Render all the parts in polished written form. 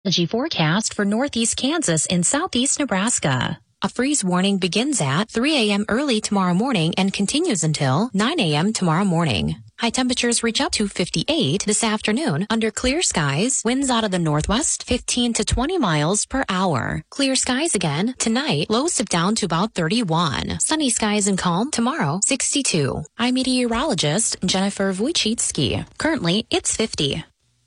Forecast for northeast Kansas and southeast Nebraska. A freeze warning begins at 3 a.m. early tomorrow morning and continues until 9 a.m. tomorrow morning. High temperatures reach up to 58 this afternoon under clear skies. Winds out of the northwest 15 to 20 miles per hour. Clear skies again tonight. Lows dip down to about 31. Sunny skies and calm tomorrow 62. I'm meteorologist Jennifer Wojcicki. Currently it's 50.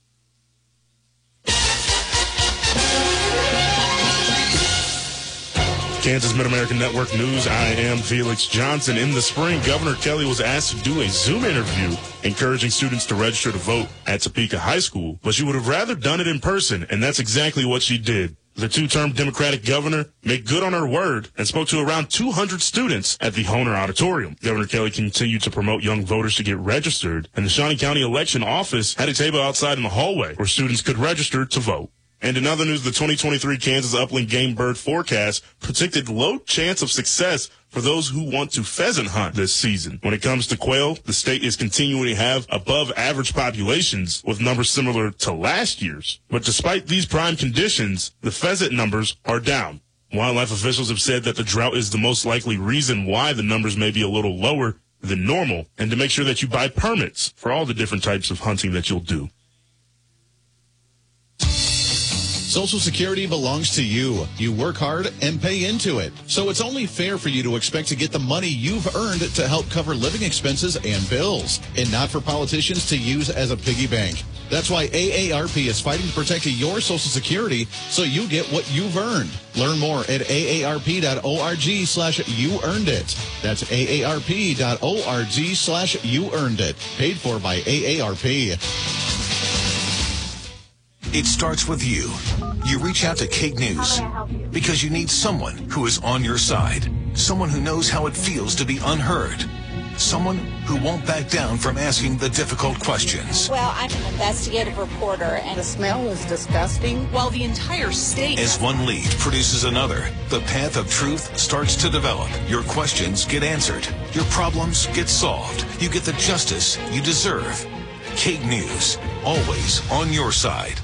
Kansas Mid-American Network News, I am Felix Johnson. In the spring, Governor Kelly was asked to do a Zoom interview encouraging students to register to vote at Topeka High School, but she would have rather done it in person, and that's exactly what she did. The two-term Democratic governor made good on her word and spoke to around 200 students at the Honer Auditorium. Governor Kelly continued to promote young voters to get registered, and the Shawnee County Election Office had a table outside in the hallway where students could register to vote. And in other news, the 2023 Kansas Upland Game Bird Forecast predicted low chance of success for those who want to pheasant hunt this season. When it comes to quail, the state is continuing to have above average populations with numbers similar to last year's. But despite these prime conditions, the pheasant numbers are down. Wildlife officials have said that the drought is the most likely reason why the numbers may be a little lower than normal, and to make sure that you buy permits for all the different types of hunting that you'll do. Social Security belongs to you. You work hard and pay into it. So it's only fair for you to expect to get the money you've earned to help cover living expenses and bills, and not for politicians to use as a piggy bank. That's why AARP is fighting to protect your Social Security so you get what you've earned. Learn more at aarp.org/youearnedit. That's aarp.org/youearnedit. Paid for by AARP. It starts with you. You reach out to KAKE News because you need someone who is on your side, someone who knows how it feels to be unheard, someone who won't back down from asking the difficult questions. Well, I'm an investigative reporter, and the smell was disgusting. While the entire state... As one lead produces another, the path of truth starts to develop. Your questions get answered. Your problems get solved. You get the justice you deserve. KAKE News, always on your side.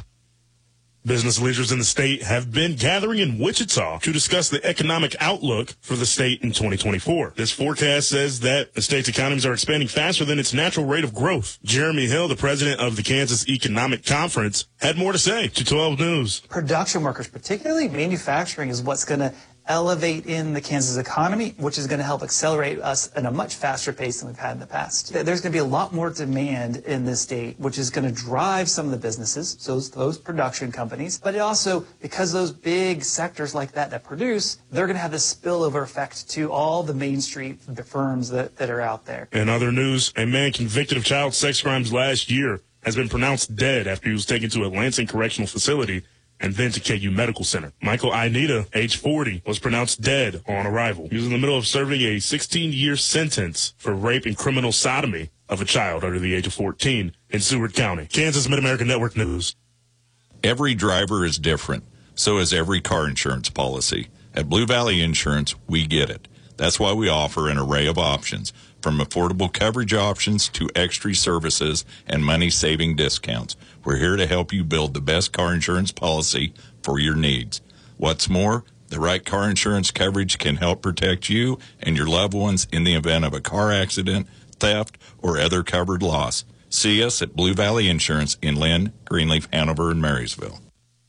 Business leaders in the state have been gathering in Wichita to discuss the economic outlook for the state in 2024. This forecast says that the state's economies are expanding faster than its natural rate of growth. Jeremy Hill, the president of the Kansas Economic Conference, had more to say to 12 News. Production workers, particularly manufacturing, is what's going to elevate in the Kansas economy, which is going to help accelerate us at a much faster pace than we've had in the past. There's going to be a lot more demand in this state, which is going to drive some of the businesses, so those production companies, but it also, because those big sectors like that produce, they're going to have this spillover effect to all the Main Street firms that are out there. In other news, a man convicted of child sex crimes last year has been pronounced dead after he was taken to a Lansing Correctional Facility and then to KU Medical Center. Michael Ineta, age 40, was pronounced dead on arrival. He was in the middle of serving a 16-year sentence for rape and criminal sodomy of a child under the age of 14 in Seward County. Kansas Mid-American Network News. Every driver is different. So is every car insurance policy. At Blue Valley Insurance, we get it. That's why we offer an array of options, from affordable coverage options to extra services and money-saving discounts. We're here to help you build the best car insurance policy for your needs. What's more, the right car insurance coverage can help protect you and your loved ones in the event of a car accident, theft, or other covered loss. See us at Blue Valley Insurance in Lynn, Greenleaf, Hanover, and Marysville.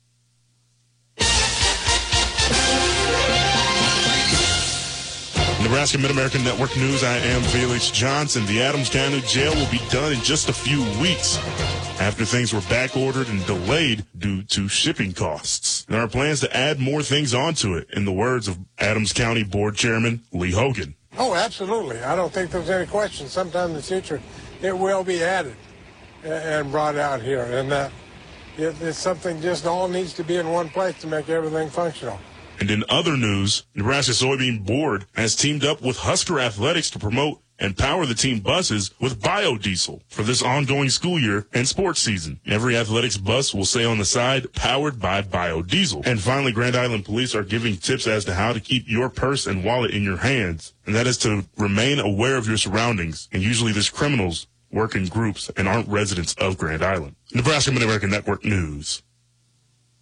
Nebraska Mid-American Network News, I am Felix Johnson. The Adams County Jail will be done in just a few weeks after things were back-ordered and delayed due to shipping costs. There are plans to add more things onto it, in the words of Adams County Board Chairman Lee Hogan. Oh, absolutely. I don't think there's any question. Sometime in the future, it will be added and brought out here. And it's something just all needs to be in one place to make everything functional. And in other news, Nebraska Soybean Board has teamed up with Husker Athletics to promote and power the team buses with biodiesel for this ongoing school year and sports season. Every athletics bus will say on the side, powered by biodiesel. And finally, Grand Island Police are giving tips as to how to keep your purse and wallet in your hands. And that is to remain aware of your surroundings. And usually these criminals work in groups and aren't residents of Grand Island. Nebraska Mid-American Network News.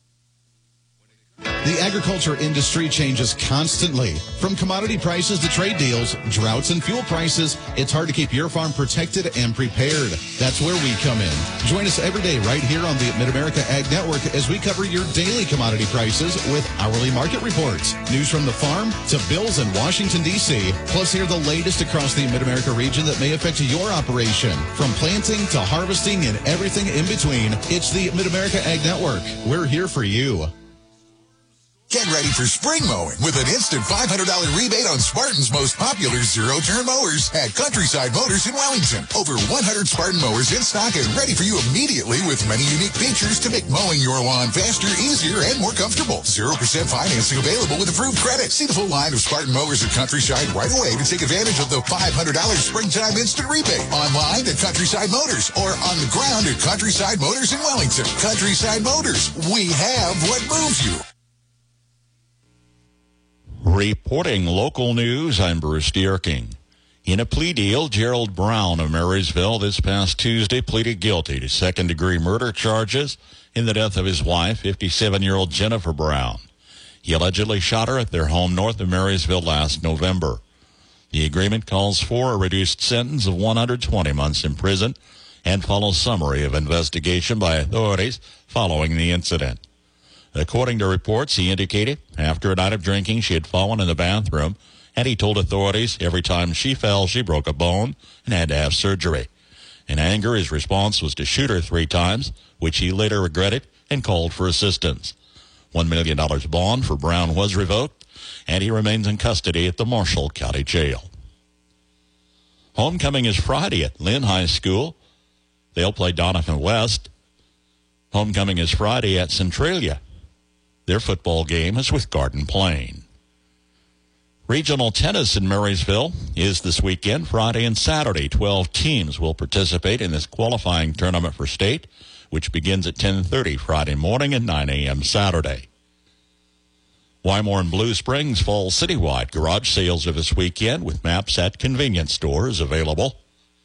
The agriculture industry changes constantly. From commodity prices to trade deals, droughts and fuel prices, it's hard to keep your farm protected and prepared. That's where we come in. Join us every day right here on the Mid-America Ag Network as we cover your daily commodity prices with hourly market reports, news from the farm to bills in Washington, D.C., plus hear the latest across the Mid-America region that may affect your operation. From planting to harvesting and everything in between, it's the Mid-America Ag Network. We're here for you. Get ready for spring mowing with an instant $500 rebate on Spartan's most popular zero-turn mowers at Countryside Motors in Wellington. Over 100 Spartan mowers in stock and ready for you immediately with many unique features to make mowing your lawn faster, easier, and more comfortable. 0% financing available with approved credit. See the full line of Spartan mowers at Countryside right away to take advantage of the $500 springtime instant rebate. Online at Countryside Motors or on the ground at Countryside Motors in Wellington. Countryside Motors. We have what moves you. Reporting local news, I'm Bruce Dierking. In a plea deal, Gerald Brown of Marysville this past Tuesday pleaded guilty to second-degree murder charges in the death of his wife, 57-year-old Jennifer Brown. He allegedly shot her at their home north of Marysville last November. The agreement calls for a reduced sentence of 120 months in prison and follows summary of investigation by authorities following the incident. According to reports, he indicated after a night of drinking she had fallen in the bathroom, and he told authorities every time she fell she broke a bone and had to have surgery. In anger, his response was to shoot her 3 times, which he later regretted and called for assistance. $1 million bond for Brown was revoked, and he remains in custody at the Marshall County Jail. Homecoming is Friday at Lynn High School. They'll play Donovan West. Homecoming is Friday at Centralia. Their football game is with Garden Plain. Regional tennis in Marysville is this weekend, Friday and Saturday. 12 teams will participate in this qualifying tournament for state, which begins at 10:30 Friday morning and 9 a.m. Saturday. Wymore and Blue Springs fall citywide garage sales of this weekend with maps at convenience stores available.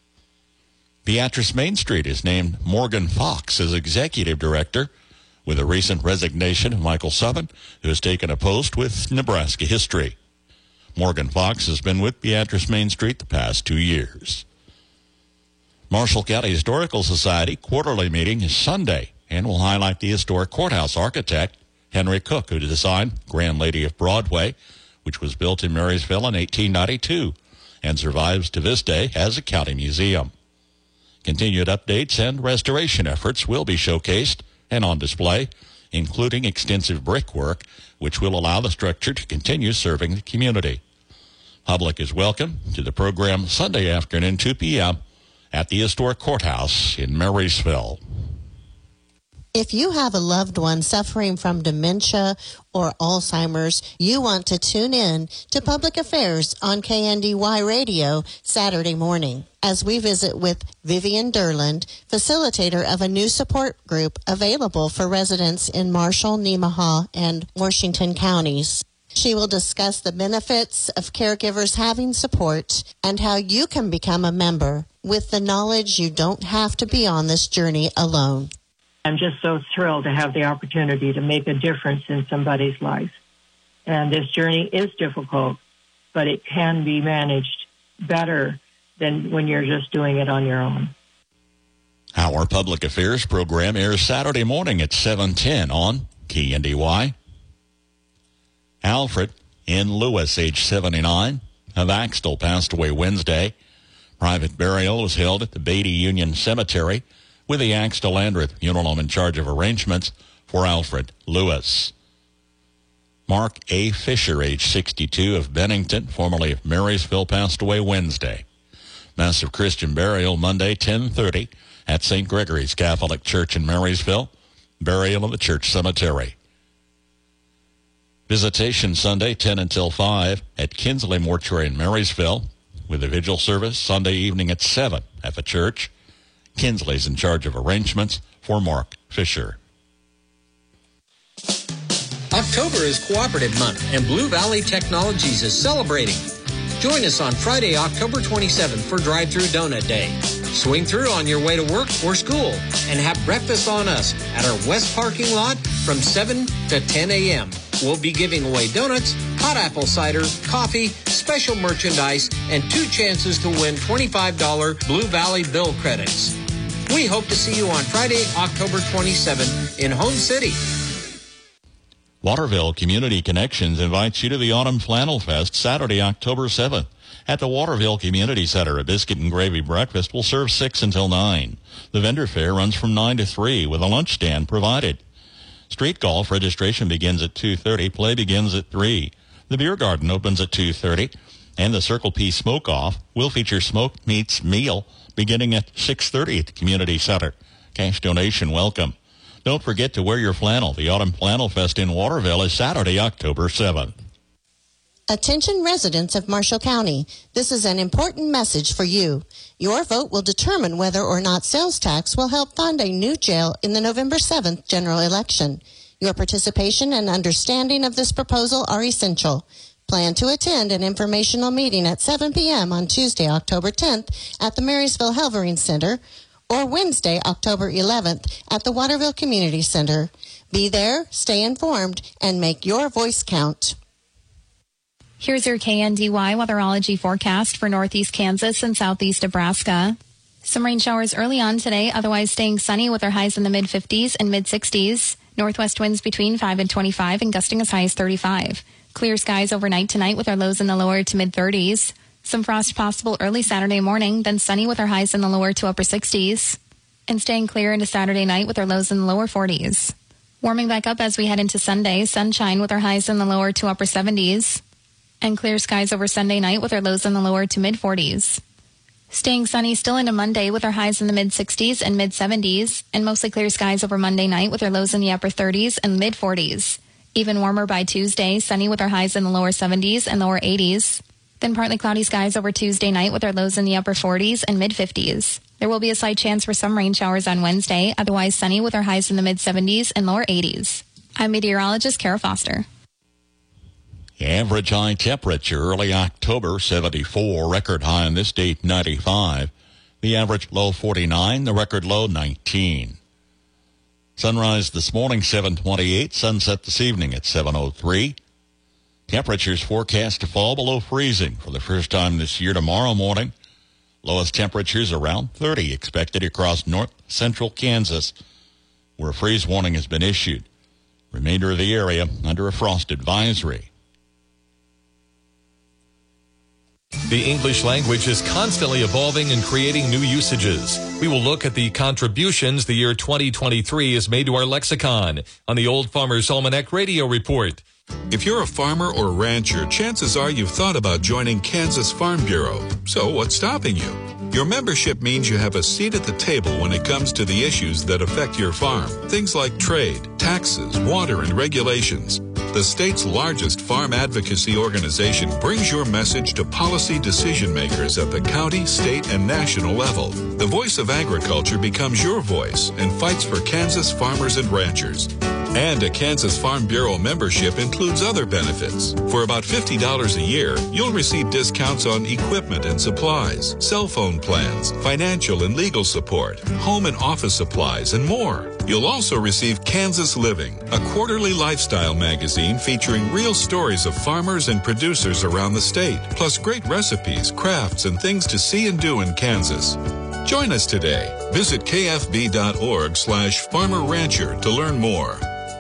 Beatrice Main Street is named Morgan Fox as executive director, with a recent resignation of Michael Southern, who has taken a post with Nebraska history. Morgan Fox has been with Beatrice Main Street the past 2 years. Marshall County Historical Society quarterly meeting is Sunday and will highlight the historic courthouse architect, Henry Cook, who designed Grand Lady of Broadway, which was built in Marysville in 1892 and survives to this day as a county museum. Continued updates and restoration efforts will be showcased and on display, including extensive brickwork, which will allow the structure to continue serving the community. Public is welcome to the program Sunday afternoon, 2 p.m. at the Historic Courthouse in Marysville. If you have a loved one suffering from dementia or Alzheimer's, you want to tune in to Public Affairs on KNDY Radio Saturday morning as we visit with Vivian Derland, facilitator of a new support group available for residents in Marshall, Nemaha, and Washington counties. She will discuss the benefits of caregivers having support and how you can become a member with the knowledge you don't have to be on this journey alone. I'm just so thrilled to have the opportunity to make a difference in somebody's life. And this journey is difficult, but it can be managed better than when you're just doing it on your own. Our Public Affairs program airs Saturday morning at 7:10 on KNDY. Alfred N. Lewis, age 79, of Axtell, passed away Wednesday. Private burial was held at the Beatty Union Cemetery, with the Axtell Landreth Funeral Home in charge of arrangements for Alfred Lewis. Mark A. Fisher, age 62, of Bennington, formerly of Marysville, passed away Wednesday. Massive Christian burial Monday, 10:30, at St. Gregory's Catholic Church in Marysville. Burial in the church cemetery. Visitation Sunday, 10 until 5, at Kinsley Mortuary in Marysville, with a vigil service Sunday evening at 7 at the church. Kinsley's in charge of arrangements for Mark Fisher. October is Cooperative Month, and Blue Valley Technologies is celebrating. Join us on Friday, October 27th for Drive-Thru Donut Day. Swing through on your way to work or school and have breakfast on us at our west parking lot from 7 to 10 a.m. We'll be giving away donuts, hot apple cider, coffee, special merchandise, and 2 chances to win $25 Blue Valley bill credits. We hope to see you on Friday, October 27th in Home City. Waterville Community Connections invites you to the Autumn Flannel Fest Saturday, October 7th. At the Waterville Community Center, a biscuit and gravy breakfast will serve 6 until 9. The vendor fair runs from 9 to 3 with a lunch stand provided. Street golf registration begins at 2:30. Play begins at 3. The beer garden opens at 2:30. And the Circle P Smoke-Off will feature smoked meats meal beginning at 6:30 at the Community Center. Cash donation welcome. Don't forget to wear your flannel. The Autumn Flannel Fest in Waterville is Saturday, October 7th. Attention residents of Marshall County. This is an important message for you. Your vote will determine whether or not sales tax will help fund a new jail in the November 7th general election. Your participation and understanding of this proposal are essential. Plan to attend an informational meeting at 7 p.m. on Tuesday, October 10th at the Marysville Helvering Center, or Wednesday, October 11th at the Waterville Community Center. Be there, stay informed, and make your voice count. Here's your KNDY weatherology forecast for northeast Kansas and southeast Nebraska. Some rain showers early on today, otherwise staying sunny with our highs in the mid-50s and mid-60s. Northwest winds between 5 and 25 and gusting as high as 35. Clear skies overnight tonight with our lows in the lower to mid-30s. Some frost possible early Saturday morning, then sunny with our highs in the lower to upper 60s. And staying clear into Saturday night with our lows in the lower 40s. Warming back up as we head into Sunday, sunshine with our highs in the lower to upper 70s. And clear skies over Sunday night with our lows in the lower to mid-40s. Staying sunny still into Monday with our highs in the mid-60s and mid-70s. And mostly clear skies over Monday night with our lows in the upper 30s and mid-40s. Even warmer by Tuesday, sunny with our highs in the lower 70s and lower 80s. Then partly cloudy skies over Tuesday night with our lows in the upper 40s and mid-50s. There will be a slight chance for some rain showers on Wednesday, otherwise sunny with our highs in the mid-70s and lower 80s. I'm meteorologist Kara Foster. Average high temperature early October, 74. Record high on this date, 95. The average low, 49. The record low, 19. Sunrise this morning, 7:28. Sunset this evening at 7:03. Temperatures forecast to fall below freezing for the first time this year tomorrow morning. Lowest temperatures around 30 expected across north central Kansas, where a freeze warning has been issued. Remainder of the area under a frost advisory. The English language is constantly evolving and creating new usages. We will look at the contributions the year 2023 has made to our lexicon on the Old Farmer's Almanac Radio Report. If you're a farmer or rancher, chances are you've thought about joining Kansas Farm Bureau. So what's stopping you? Your membership means you have a seat at the table when it comes to the issues that affect your farm. Things like trade, taxes, water, and regulations. The state's largest farm advocacy organization brings your message to policy decision makers at the county, state, and national level. The voice of agriculture becomes your voice and fights for Kansas farmers and ranchers. And a Kansas Farm Bureau membership includes other benefits. For about $50 a year, you'll receive discounts on equipment and supplies, cell phone plans, financial and legal support, home and office supplies, and more. You'll also receive Kansas Living, a quarterly lifestyle magazine featuring real stories of farmers and producers around the state, plus great recipes, crafts, and things to see and do in Kansas. Join us today. Visit kfb.org/farmer-rancher to learn more.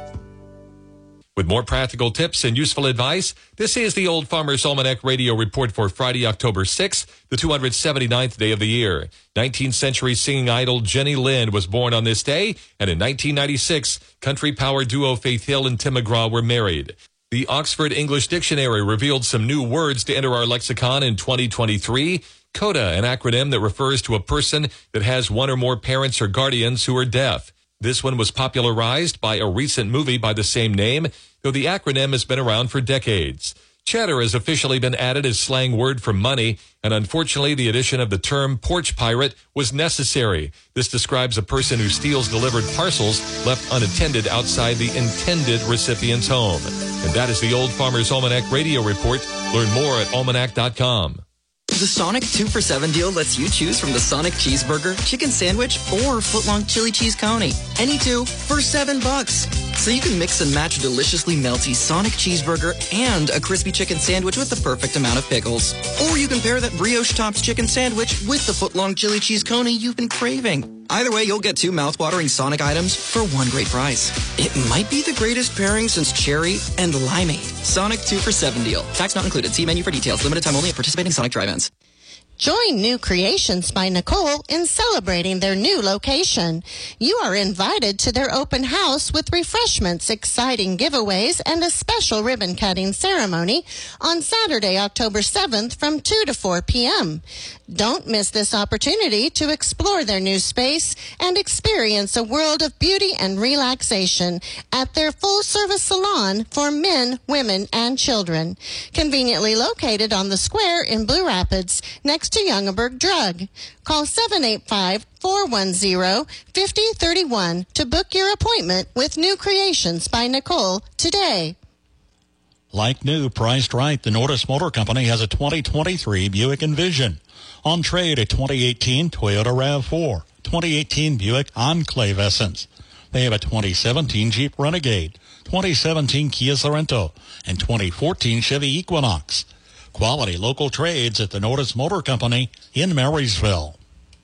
With more practical tips and useful advice, this is the Old Farmer's Almanac Radio Report for Friday, October 6th, the 279th day of the year. 19th century singing idol Jenny Lind was born on this day, and in 1996, country power duo Faith Hill and Tim McGraw were married. The Oxford English Dictionary revealed some new words to enter our lexicon in 2023. CODA, an acronym that refers to a person that has one or more parents or guardians who are deaf. This one was popularized by a recent movie by the same name, though the acronym has been around for decades. Cheddar has officially been added as slang word for money, and unfortunately the addition of the term porch pirate was necessary. This describes a person who steals delivered parcels left unattended outside the intended recipient's home. And that is the Old Farmer's Almanac Radio Report. Learn more at almanac.com. The Sonic 2 for $7 deal lets you choose from the Sonic Cheeseburger, Chicken Sandwich, or Footlong Chili Cheese Coney. Any two for $7. So you can mix and match a deliciously melty Sonic Cheeseburger and a crispy chicken sandwich with the perfect amount of pickles. Or you can pair that brioche-topped chicken sandwich with the Footlong Chili Cheese Coney you've been craving. Either way, you'll get 2 mouth-watering Sonic items for one great price. It might be the greatest pairing since cherry and limeade. Sonic 2 for $7 deal. Tax not included. See menu for details. Limited time only at participating Sonic drive-ins. Join New Creations by Nicole in celebrating their new location. You are invited to their open house with refreshments, exciting giveaways, and a special ribbon-cutting ceremony on Saturday, October 7th from 2 to 4 p.m. Don't miss this opportunity to explore their new space and experience a world of beauty and relaxation at their full-service salon for men, women, and children. Conveniently located on the square in Blue Rapids, next to Youngerberg Drug. Call 785-410-5031 to book your appointment with New Creations by Nicole today. Like new, priced right, the Nordis Motor Company has a 2023 Buick Envision. On trade, a 2018 Toyota RAV4, 2018 Buick Enclave Essence. They have a 2017 Jeep Renegade, 2017 Kia Sorento, and 2014 Chevy Equinox. Quality local trades at the Nordis Motor Company in Marysville.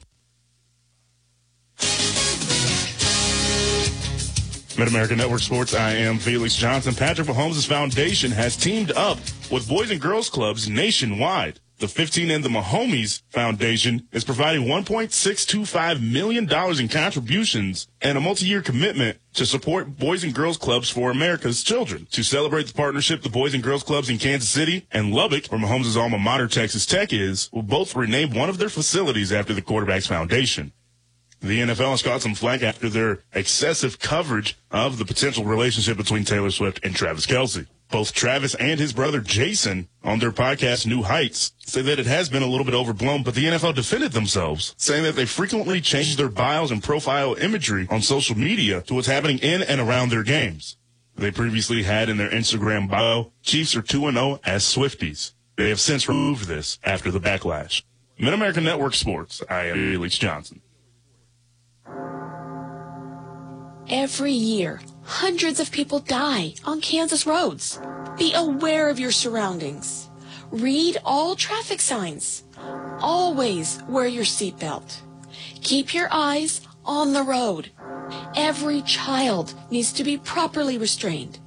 Mid-America Network Sports, I am Felix Johnson. Patrick Mahomes' foundation has teamed up with Boys and Girls Clubs nationwide. The 15 and the Mahomies Foundation is providing $1.625 million in contributions and a multi-year commitment to support Boys and Girls Clubs for America's children. To celebrate the partnership, the Boys and Girls Clubs in Kansas City and Lubbock, where Mahomes' alma mater Texas Tech is, will both rename one of their facilities after the quarterback's foundation. The NFL has caught some flack after their excessive coverage of the potential relationship between Taylor Swift and Travis Kelce. Both Travis and his brother Jason on their podcast New Heights say that it has been a little bit overblown, but the NFL defended themselves, saying that they frequently change their bios and profile imagery on social media to what's happening in and around their games. They previously had in their Instagram bio, Chiefs are 2-0 as Swifties. They have since removed this after the backlash. Mid-America Network Sports, I am Felix Johnson. Every year, hundreds of people die on Kansas roads. Be aware of your surroundings. Read all traffic signs. Always wear your seatbelt. Keep your eyes on the road. Every child needs to be properly restrained.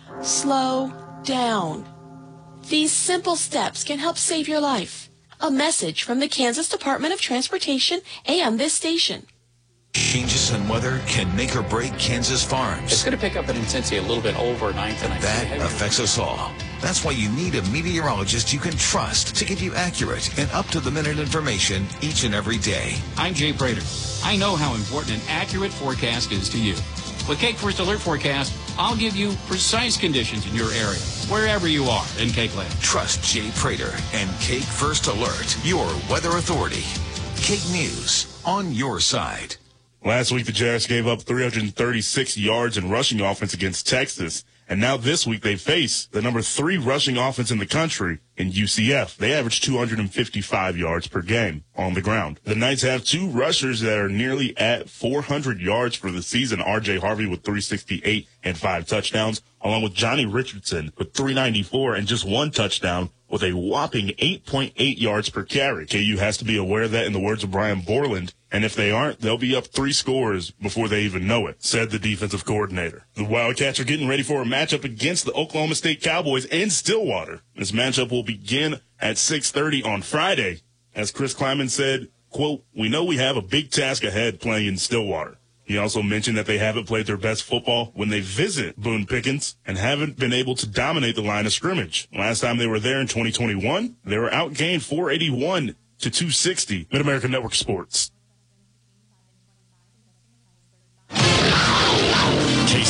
Slow down. These simple steps can help save your life. A message from the Kansas Department of Transportation and this station. Changes in weather can make or break Kansas farms. It's going to pick up in intensity a little bit overnight tonight. That affects us all. That's why you need a meteorologist you can trust to give you accurate and up-to-the-minute information each and every day. I'm Jay Prater. I know how important an accurate forecast is to you. With Cake First Alert Forecast, I'll give you precise conditions in your area, wherever you are in Cake Land. Trust Jay Prater and Cake First Alert, your weather authority. Cake News, on your side. Last week, the Jags gave up 336 yards in rushing offense against Texas. And now this week, they face the number 3 rushing offense in the country in UCF. They average 255 yards per game on the ground. The Knights have 2 rushers that are nearly at 400 yards for the season. R.J. Harvey with 368 and 5 touchdowns, along with Johnny Richardson with 394 and just 1 touchdown, with a whopping 8.8 yards per carry. KU has to be aware of that, in the words of Brian Borland. And if they aren't, they'll be up 3 scores before they even know it, said the defensive coordinator. The Wildcats are getting ready for a matchup against the Oklahoma State Cowboys in Stillwater. This matchup will begin at 6:30 on Friday. As Chris Kleiman said, quote, "We know we have a big task ahead playing in Stillwater." He also mentioned that they haven't played their best football when they visit Boone Pickens and haven't been able to dominate the line of scrimmage. Last time they were there in 2021, they were outgained 481 to 260. Mid-America Network Sports.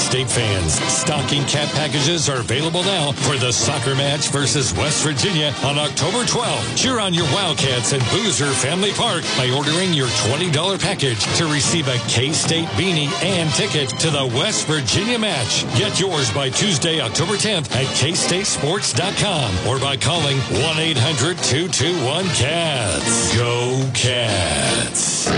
K-State fans, stocking cap packages are available now for the soccer match versus West Virginia on October 12th. Cheer on your Wildcats at Boozer Family Park by ordering your $20 package to receive a K-State beanie and ticket to the West Virginia match. Get yours by Tuesday, October 10th at KStateSports.com or by calling 1-800-221-CATS. Go Cats!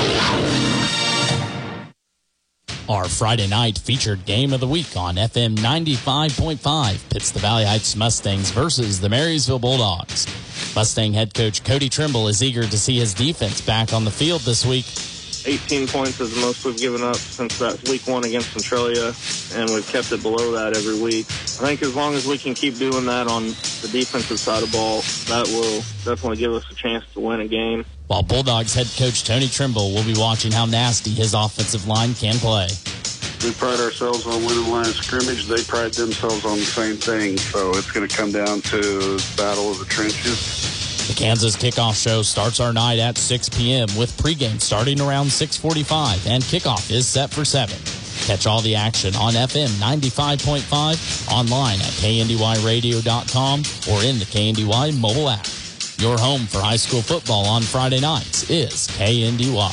Our Friday night featured game of the week on FM 95.5 pits the Valley Heights Mustangs versus the Marysville Bulldogs. Mustang head coach Cody Trimble is eager to see his defense back on the field this week. 18 points is the most we've given up since that week one against Centralia, and we've kept it below that every week. I think as long as we can keep doing that on the defensive side of the ball, that will definitely give us a chance to win a game. While Bulldogs head coach Tony Trimble will be watching how nasty his offensive line can play. We pride ourselves on winning line of scrimmage. They pride themselves on the same thing, so it's going to come down to battle of the trenches. The Kansas Kickoff Show starts our night at 6 p.m. with pregame starting around 6:45, and kickoff is set for 7. Catch all the action on FM 95.5, online at kndyradio.com, or in the KNDY mobile app. Your home for high school football on Friday nights is KNDY.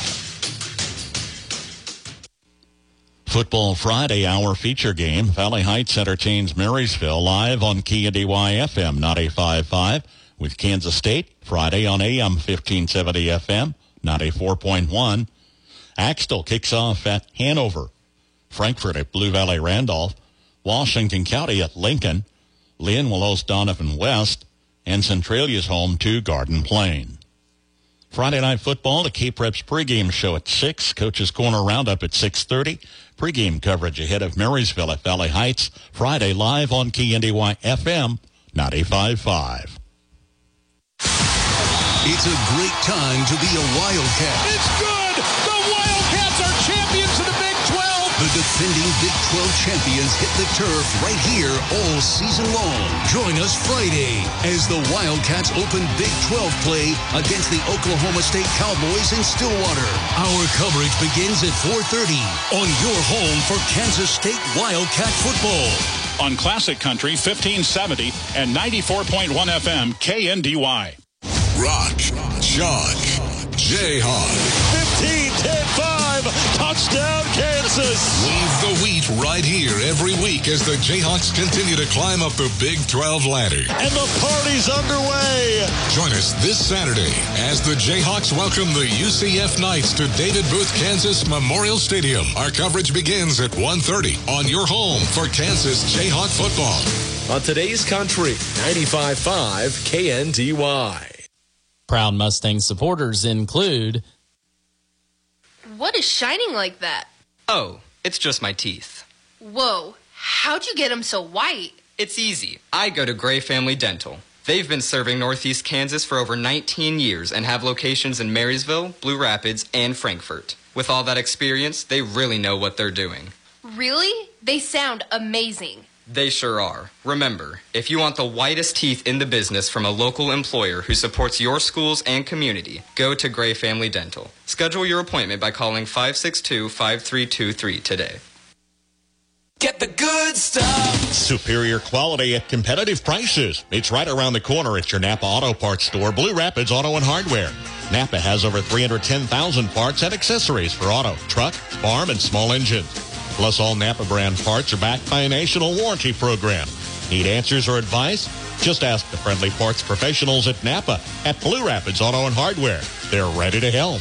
Football Friday, our feature game. Valley Heights entertains Marysville live on KNDY FM 95.5 with Kansas State Friday on AM 1570 FM 94.1. Axtell kicks off at Hanover. Frankfort at Blue Valley Randolph. Washington County at Lincoln. Lynn will host Donovan West. And Centralia's home to Garden Plain. Friday night football, the K-Preps pregame show at 6. Coach's Corner Roundup at 6:30. Pregame coverage ahead of Marysville at Valley Heights. Friday live on KNDY FM 95.5. It's a great time to be a Wildcat. It's good! The Wildcats are champions of the Big 12! The defending Big 12 champions hit the turf right here all season long. Join us Friday as the Wildcats open Big 12 play against the Oklahoma State Cowboys in Stillwater. Our coverage begins at 4:30 on your home for Kansas State Wildcat football. On Classic Country 1570 and 94.1 FM KNDY. Rock, Chalk, Jayhawk. 15-10-5, touchdown Kansas. Leave the wheat right here every week as the Jayhawks continue to climb up the Big 12 ladder. And the party's underway. Join us this Saturday as the Jayhawks welcome the UCF Knights to David Booth, Kansas Memorial Stadium. Our coverage begins at 1:30 on your home for Kansas Jayhawk football. On today's country, 95.5 KNDY. Proud Mustang supporters include... What is shining like that? Oh, it's just my teeth. Whoa, how'd you get them so white? It's easy. I go to Gray Family Dental. They've been serving Northeast Kansas for over 19 years and have locations in Marysville, Blue Rapids, and Frankfort. With all that experience, they really know what they're doing. Really? They sound amazing. They sure are. Remember, if you want the whitest teeth in the business from a local employer who supports your schools and community, go to Gray Family Dental. Schedule your appointment by calling 562-5323 today. Get the good stuff. Superior quality at competitive prices. It's right around the corner at your Napa Auto Parts store, Blue Rapids Auto and Hardware. Napa has over 310,000 parts and accessories for auto, truck, farm, and small engines. Plus, all Napa brand parts are backed by a national warranty program. Need answers or advice? Just ask the friendly parts professionals at Napa at Blue Rapids Auto and Hardware. They're ready to help.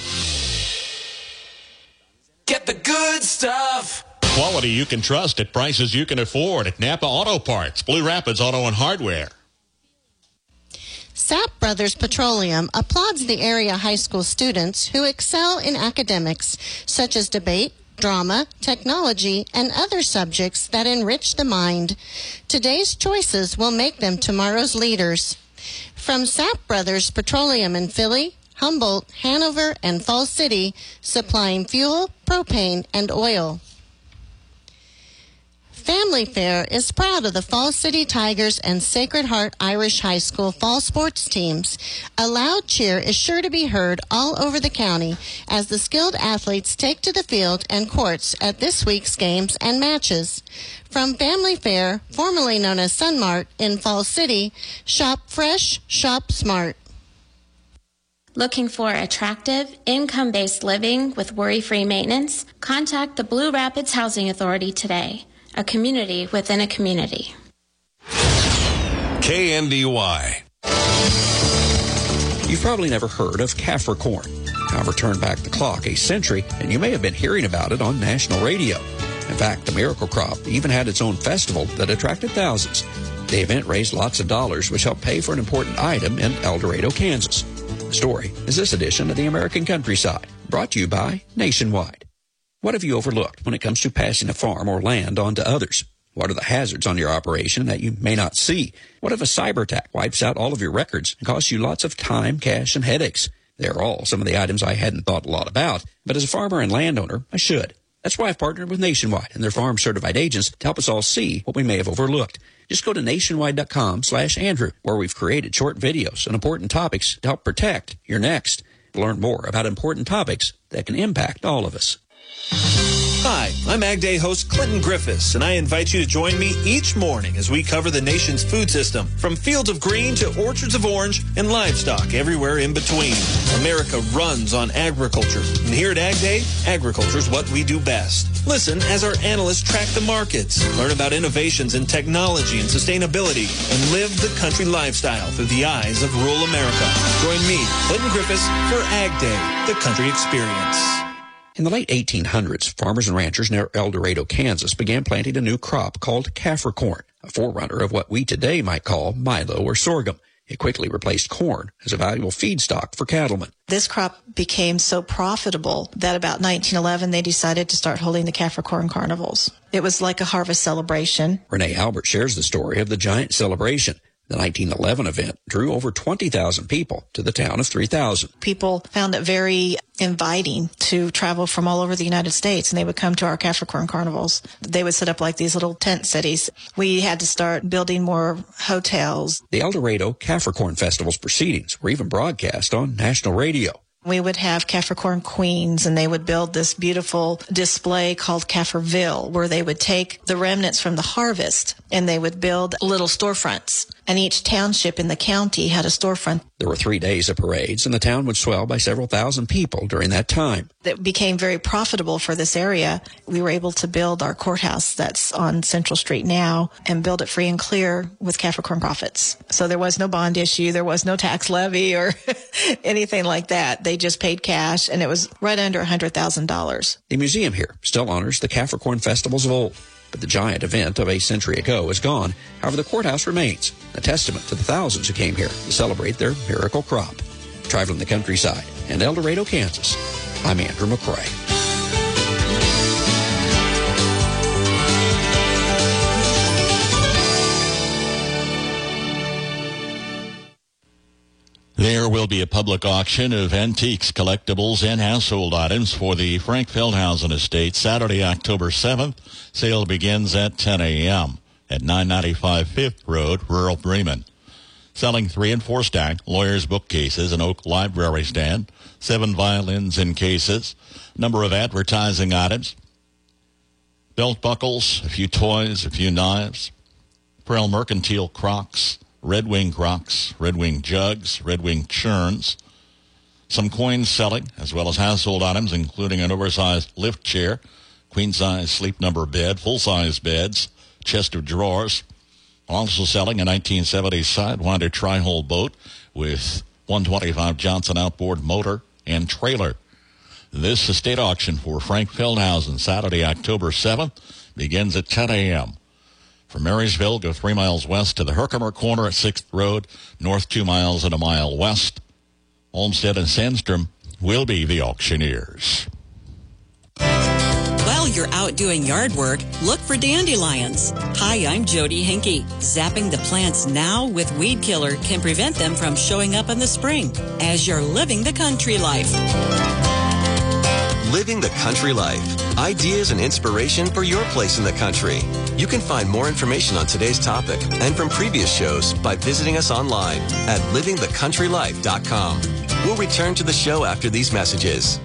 Get the good stuff. Quality you can trust at prices you can afford at Napa Auto Parts, Blue Rapids Auto and Hardware. Sapp Brothers Petroleum applauds the area high school students who excel in academics, such as debate, drama, technology, and other subjects that enrich the mind. Today's choices will make them tomorrow's leaders. From Sapp Brothers Petroleum in Philly, Humboldt, Hanover, and Falls City, supplying fuel, propane, and oil. Family Fair is proud of the Falls City Tigers and Sacred Heart Irish High School fall sports teams. A loud cheer is sure to be heard all over the county as the skilled athletes take to the field and courts at this week's games and matches. From Family Fair, formerly known as Sunmart in Falls City, shop fresh, shop smart. Looking for attractive, income-based living with worry-free maintenance? Contact the Blue Rapids Housing Authority today, a community within a community. KNDY. You've probably never heard of Kaffir corn. However, turn back the clock a century, and you may have been hearing about it on national radio. In fact, the Miracle Crop even had its own festival that attracted thousands. The event raised lots of dollars, which helped pay for an important item in El Dorado, Kansas. The story is this edition of the American Countryside, brought to you by Nationwide. What have you overlooked when it comes to passing a farm or land on to others? What are the hazards on your operation that you may not see? What if a cyber attack wipes out all of your records and costs you lots of time, cash, and headaches? They're all some of the items I hadn't thought a lot about, but as a farmer and landowner, I should. That's why I've partnered with Nationwide and their farm certified agents to help us all see what we may have overlooked. Just go to nationwide.com/Andrew, where we've created short videos on important topics to help protect your next. Learn more about important topics that can impact all of us. Hi, I'm Ag Day host Clinton Griffiths, and I invite you to join me each morning as we cover the nation's food system, from fields of green to orchards of orange and livestock everywhere in between. America runs on agriculture, and here at Ag Day, agriculture is what we do best. Listen as our analysts track the markets, learn about innovations in technology and sustainability, and live the country lifestyle through the eyes of rural America. Join me, Clinton Griffiths, for Ag Day, the country experience. In the late 1800s, farmers and ranchers near El Dorado, Kansas began planting a new crop called Kaffir corn, a forerunner of what we today might call milo or sorghum. It quickly replaced corn as a valuable feedstock for cattlemen. This crop became so profitable that about 1911 they decided to start holding the Kaffir corn carnivals. It was like a harvest celebration. Renee Albert shares the story of the giant celebration. The 1911 event drew over 20,000 people to the town of 3,000. People found it very inviting to travel from all over the United States, and they would come to our Kaffir corn carnivals. They would set up like these little tent cities. We had to start building more hotels. The El Dorado Kaffir Corn Festival's proceedings were even broadcast on national radio. We would have Kaffir corn queens, and they would build this beautiful display called Kaffirville, where they would take the remnants from the harvest and they would build little storefronts. And each township in the county had a storefront. There were 3 days of parades, and the town would swell by several thousand people during that time. It became very profitable for this area. We were able to build our courthouse that's on Central Street now and build it free and clear with Kaffir corn profits. So there was no bond issue, there was no tax levy or anything like that. They just paid cash, and it was right under $100,000. The museum here still honors the Kaffir corn festivals of old. But the giant event of a century ago is gone. However, the courthouse remains, a testament to the thousands who came here to celebrate their miracle crop. Traveling the countryside in El Dorado, Kansas, I'm Andrew McCrae. There will be a public auction of antiques, collectibles, and household items for the Frank Feldhausen Estate Saturday, October 7th. Sale begins at 10 a.m. at 995 5th Road, rural Bremen. Selling 3 and 4 stack lawyers' bookcases, an oak library stand, 7 violins in cases, number of advertising items, belt buckles, a few toys, a few knives, Pearl Mercantile Crocs, Red Wing Crocs, Red Wing Jugs, Red Wing Churns, some coins selling, as well as household items, including an oversized lift chair, queen-size sleep number bed, full-size beds, chest of drawers. Also selling a 1970s Sidewinder tri-hull boat with 125 Johnson outboard motor and trailer. This estate auction for Frank Feldhausen, Saturday, October 7th, begins at 10 a.m. From Marysville, go 3 miles west to the Herkimer corner at 6th Road, north 2 miles and a mile west. Olmsted and Sandstrom will be the auctioneers. While you're out doing yard work, look for dandelions. Hi, I'm Jody Hinkey. Zapping the plants now with Weed Killer can prevent them from showing up in the spring as you're living the country life. Living the Country Life. Ideas and inspiration for your place in the country. You can find more information on today's topic and from previous shows by visiting us online at livingthecountrylife.com. We'll return to the show after these messages.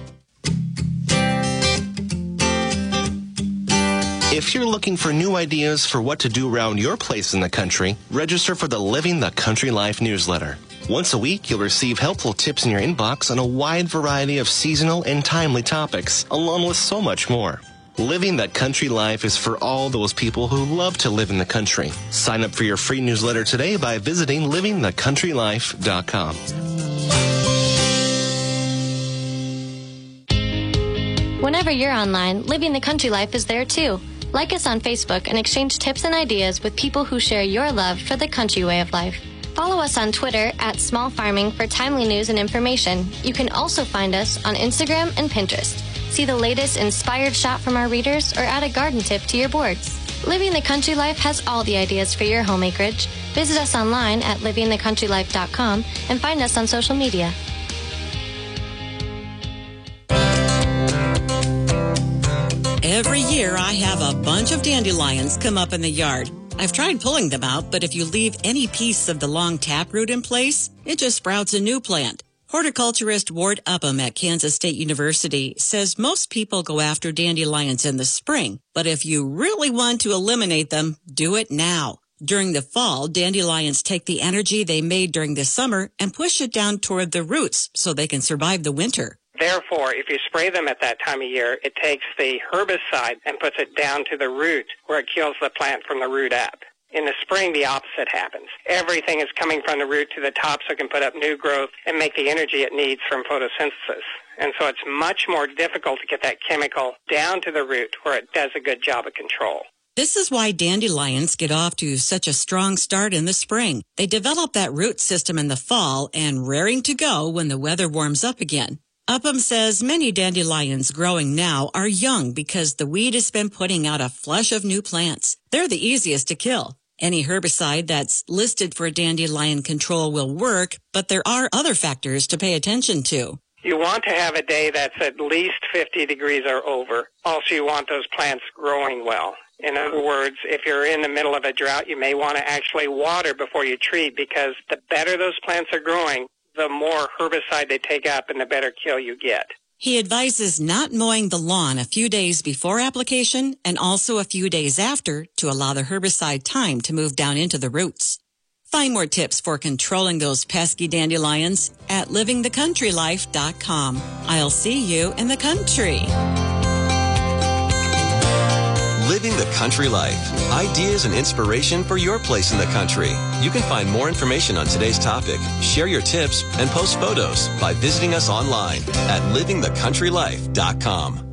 If you're looking for new ideas for what to do around your place in the country, register for the Living the Country Life newsletter. Once a week, you'll receive helpful tips in your inbox on a wide variety of seasonal and timely topics, along with so much more. Living That Country Life is for all those people who love to live in the country. Sign up for your free newsletter today by visiting livingthecountrylife.com. Whenever you're online, Living the Country Life is there too. Like us on Facebook and exchange tips and ideas with people who share your love for the country way of life. Follow us on Twitter at Small Farming for timely news and information. You can also find us on Instagram and Pinterest. See the latest inspired shot from our readers or add a garden tip to your boards. Living the Country Life has all the ideas for your home acreage. Visit us online at livingthecountrylife.com and find us on social media. Every year I have a bunch of dandelions come up in the yard. I've tried pulling them out, but if you leave any piece of the long taproot in place, it just sprouts a new plant. Horticulturist Ward Upham at Kansas State University says most people go after dandelions in the spring, but if you really want to eliminate them, do it now. During the fall, dandelions take the energy they made during the summer and push it down toward the roots so they can survive the winter. Therefore, if you spray them at that time of year, it takes the herbicide and puts it down to the root where it kills the plant from the root up. In the spring, the opposite happens. Everything is coming from the root to the top so it can put up new growth and make the energy it needs from photosynthesis. And so it's much more difficult to get that chemical down to the root where it does a good job of control. This is why dandelions get off to such a strong start in the spring. They develop that root system in the fall and raring to go when the weather warms up again. Upham says many dandelions growing now are young because the weed has been putting out a flush of new plants. They're the easiest to kill. Any herbicide that's listed for dandelion control will work, but there are other factors to pay attention to. You want to have a day that's at least 50 degrees or over. Also, you want those plants growing well. In other words, if you're in the middle of a drought, you may want to actually water before you treat, because the better those plants are growing, the more herbicide they take up and the better kill you get. He advises not mowing the lawn a few days before application and also a few days after to allow the herbicide time to move down into the roots. Find more tips for controlling those pesky dandelions at livingthecountrylife.com. I'll see you in the country. Living the Country Life. Ideas and inspiration for your place in the country. You can find more information on today's topic, share your tips, and post photos by visiting us online at livingthecountrylife.com.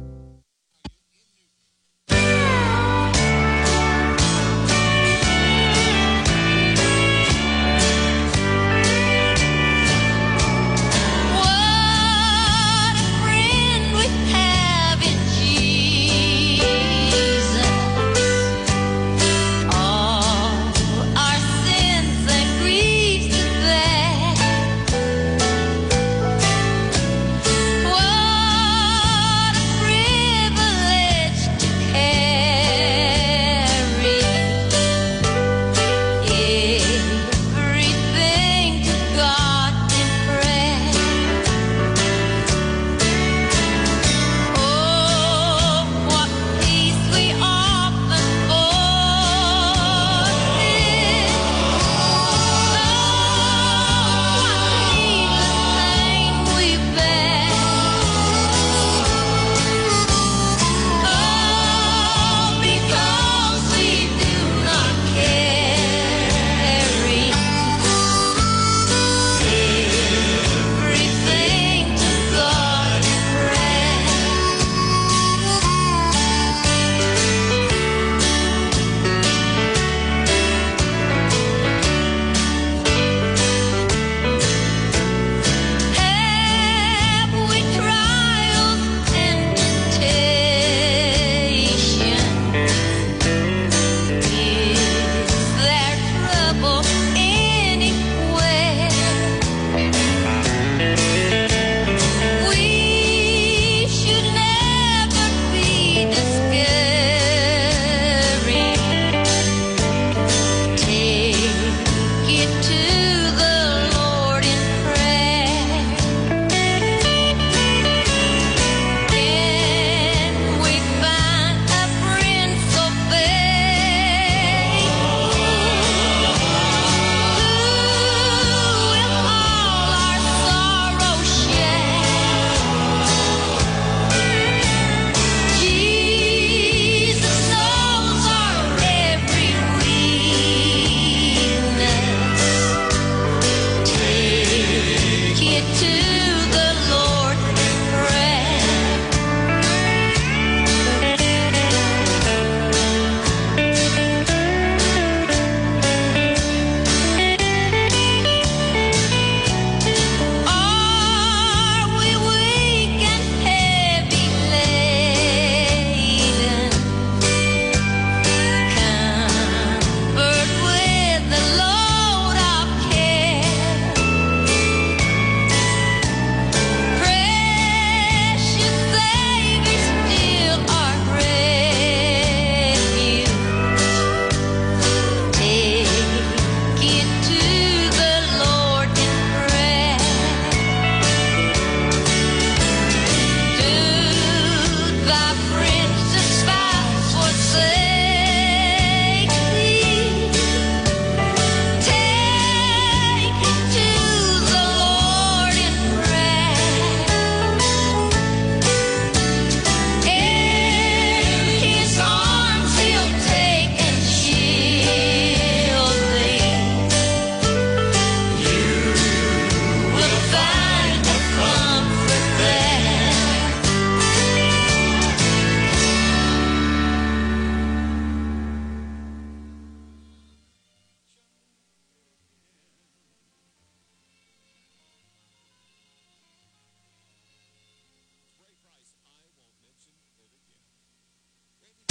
What a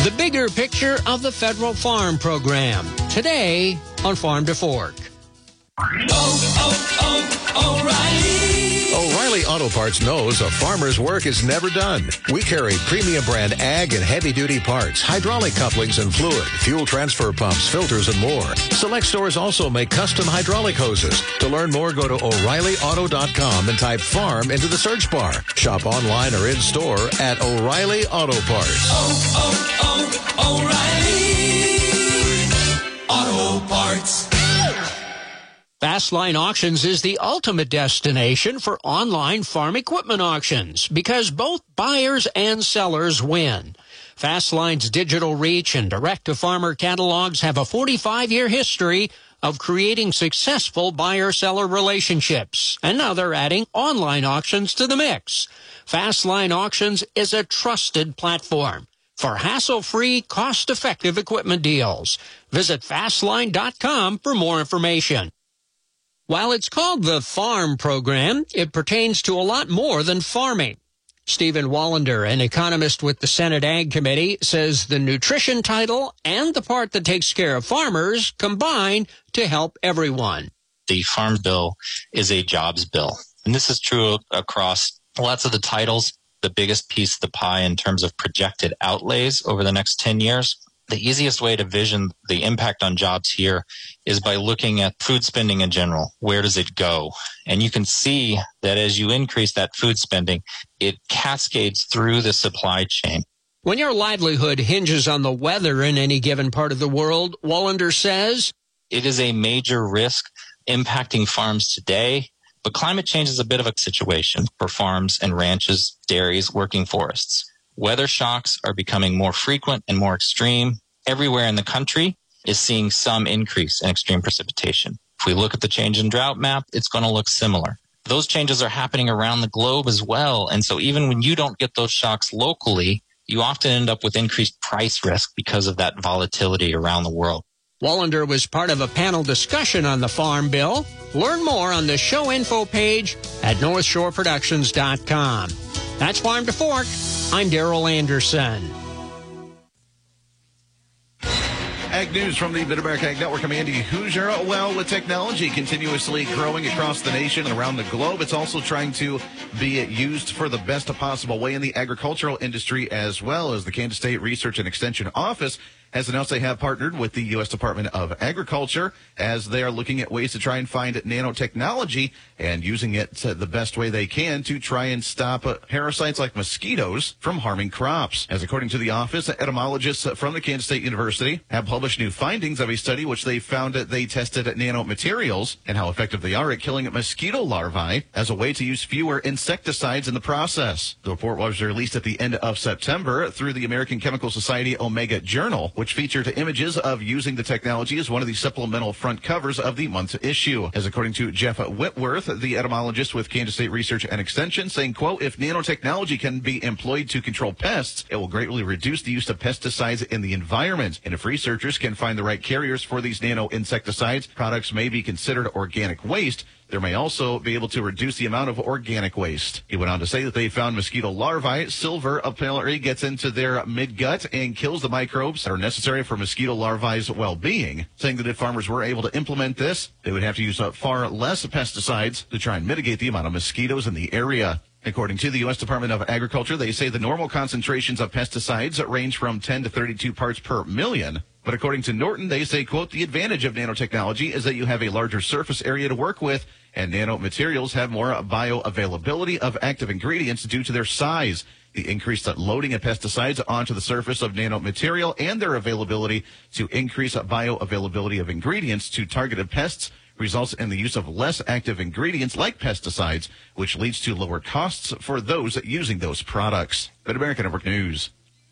The bigger picture of the federal farm program. Today on Farm to Fork. O'Reilly Auto Parts knows a farmer's work is never done. We carry premium brand ag and heavy-duty parts, hydraulic couplings and fluid, fuel transfer pumps, filters, and more. Select stores also make custom hydraulic hoses. To learn more, go to O'ReillyAuto.com and type farm into the search bar. Shop online or in-store at O'Reilly Auto Parts. O'Reilly Auto Parts. Fastline Auctions is the ultimate destination for online farm equipment auctions because both buyers and sellers win. Fastline's digital reach and direct-to-farmer catalogs have a 45-year history of creating successful buyer-seller relationships. And now they're adding online auctions to the mix. Fastline Auctions is a trusted platform for hassle-free, cost-effective equipment deals. Visit Fastline.com for more information. While it's called the Farm Program, it pertains to a lot more than farming. Stephen Wallander, an economist with the Senate Ag Committee, says the nutrition title and the part that takes care of farmers combine to help everyone. The Farm Bill is a jobs bill, and this is true across lots of the titles. The biggest piece of the pie in terms of projected outlays over the next 10 years. The easiest way to vision the impact on jobs here is by looking at food spending in general. Where does it go? And you can see that as you increase that food spending, it cascades through the supply chain. When your livelihood hinges on the weather in any given part of the world, Wallander says, it is a major risk impacting farms today, but climate change is a bit of a situation for farms and ranches, dairies, working forests. Weather shocks are becoming more frequent and more extreme. Everywhere in the country is seeing some increase in extreme precipitation. If we look at the change in drought map, it's going to look similar. Those changes are happening around the globe as well. And so even when you don't get those shocks locally, you often end up with increased price risk because of that volatility around the world. Wallander was part of a panel discussion on the Farm Bill. Learn more on the show info page at NorthshoreProductions.com. That's Farm to Fork. I'm Darrell Anderson. Ag News from the Mid-America Ag Network. I'm Andy Hoosier. Well, with technology continuously growing across the nation and around the globe, it's also trying to be used for the best possible way in the agricultural industry, as well as the Kansas State Research and Extension Office has announced they have partnered with the U.S. Department of Agriculture as they are looking at ways to try and find nanotechnology and using it the best way they can to try and stop parasites like mosquitoes from harming crops. As according to the office, etymologists from the Kansas State University have published new findings of a study which they found that they tested nanomaterials and how effective they are at killing mosquito larvae as a way to use fewer insecticides in the process. The report was released at the end of September through the American Chemical Society Omega Journal, which featured images of using the technology as one of the supplemental front covers of the month's issue. As according to Jeff Whitworth, the etymologist with Kansas State Research and Extension, saying, quote, if nanotechnology can be employed to control pests, it will greatly reduce the use of pesticides in the environment. And if researchers can find the right carriers for these nano insecticides, products may be considered organic waste. There may also be able to reduce the amount of organic waste. He went on to say that they found mosquito larvae. Silver apparently gets into their midgut and kills the microbes that are necessary for mosquito larvae's well-being, saying that if farmers were able to implement this, they would have to use far less pesticides to try and mitigate the amount of mosquitoes in the area. According to the U.S. Department of Agriculture, they say the normal concentrations of pesticides range from 10 to 32 parts per million. But according to Norton, they say, quote, the advantage of nanotechnology is that you have a larger surface area to work with, and nanomaterials have more bioavailability of active ingredients due to their size. The increased loading of pesticides onto the surface of nanomaterial and their availability to increase bioavailability of ingredients to targeted pests results in the use of less active ingredients like pesticides, which leads to lower costs for those using those products. Mid-America Network News.